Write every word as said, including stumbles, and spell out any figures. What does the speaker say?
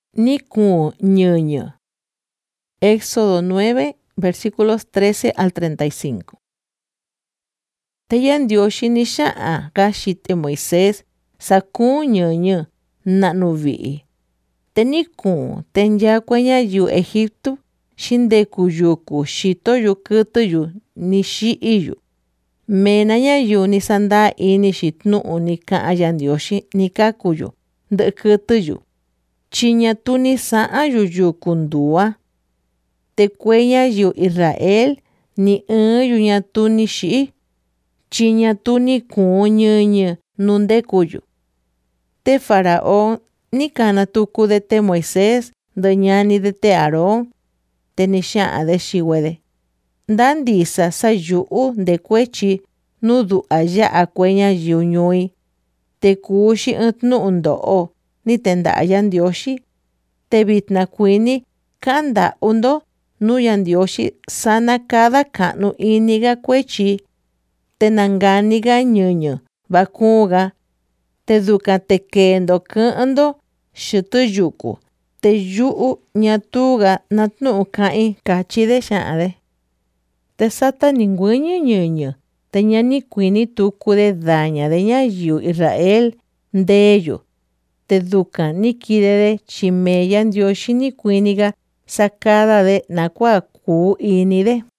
ni ku ñɨñɨ. Éxodo nueve, versículos trece al treinta y cinco. Te Yandioxi ni xa'a kaxite Moisés saku ñɨñɨ na'nu vi'i. Te ni ku te nyakua ñayiu Egipto xindeku yuku xitoyu kɨtɨyu ni xi'iyu. Mena ñayiu ni sandaa inixi tnu'u ni ka'an Yandioxi ni kakuyu ndɨ'ɨ kɨtɨyu. Chi ñatu ni sa'anyu yuku ndua. Te kue ñayiu Israel ni ɨɨnyu ñatu ni xi'i. Chi ñatu ni kuu ñɨñɨ nu ndekuyu. Te Faraón ni kana tuku de te Moisés ndɨ ñani de te Aarón. Te ni xa'an-de xi'we-de: Nda ndisa sa yu'u ndekuechi nu du'a ya'a kue ñayiu ñui. Te kuuxi ɨɨn tnu'u ndo'o ni tenda'a Yandioxi. Te vitna kuini ka'an nda'u-ndo nu Yandioxi sanakada ka'nu iniga kuechi. Te nangani‑ga ñɨñɨ vakuun‑ga. Te dukan te kee‑ndo kɨ'ɨn‑ndo xɨtɨ yuku. Te yu'u ñatu‑ga natu'un ka'in, kachi‑de xa'an‑de. Te sata ni ngüɨñɨ ñɨñɨ. Te ña ni kuini tuku‑de daña‑de ñayiu Israel ndeyu. Te dukan ni kide‑de chi mee Yandioxi ni kuini‑ga sakada‑de nakua'a kuu ini‑de.